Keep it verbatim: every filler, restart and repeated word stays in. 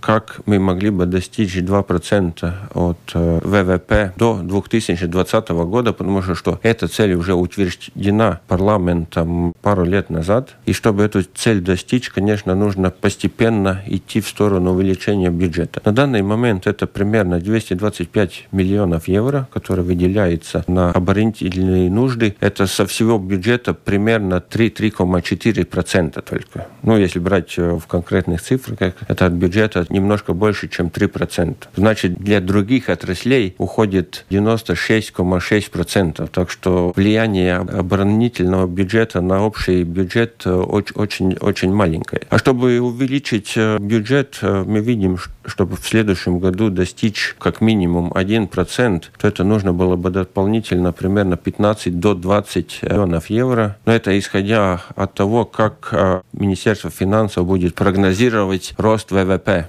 как мы могли бы достичь два процента от вэ вэ пэ до две тысячи двадцатого года, потому что, что эта цель уже утверждена парламентом пару лет назад. И чтобы эту цель достичь, конечно, нужно постепенно идти в сторону увеличения бюджета. На данный момент это примерно двести двадцать пять миллионов евро, которые выделяются на оборонительные нужды. Это со всего бюджета примерно три целых четыре десятых процента только. Ну, если брать в конкретных цифрах, это от бюджета немножко больше, чем три процента. Значит, для других отраслей уходит девяносто шесть целых шесть десятых процента. Так что влияние оборонительного бюджета на общий бюджет очень, очень маленькое. А чтобы увеличить бюджет, мы видим, чтобы в следующем году достичь как минимум один процент, то это нужно было бы дополнительно примерно пятнадцать до двадцати миллионов евро. Но это исходя от того, как Министерство финансов будет прогнозировать рост вэ вэ пэ.